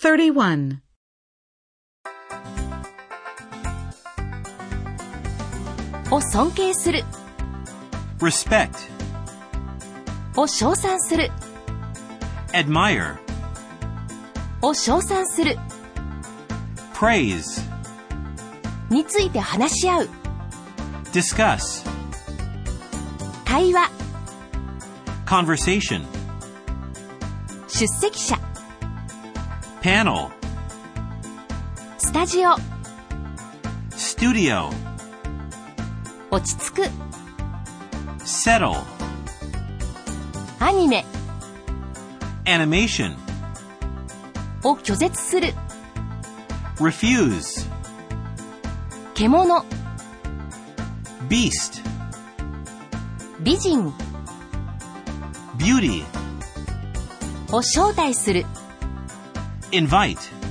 31. を尊敬する respect, を称賛する admire, を称賛する praise, について話し合う discuss, 対話 conversation, 出席者 panel, スタジオ studio, 落ち着く settle, アニメ animation, を拒絶する refuse, 獣 beast, 美人 beauty, を招待する invite,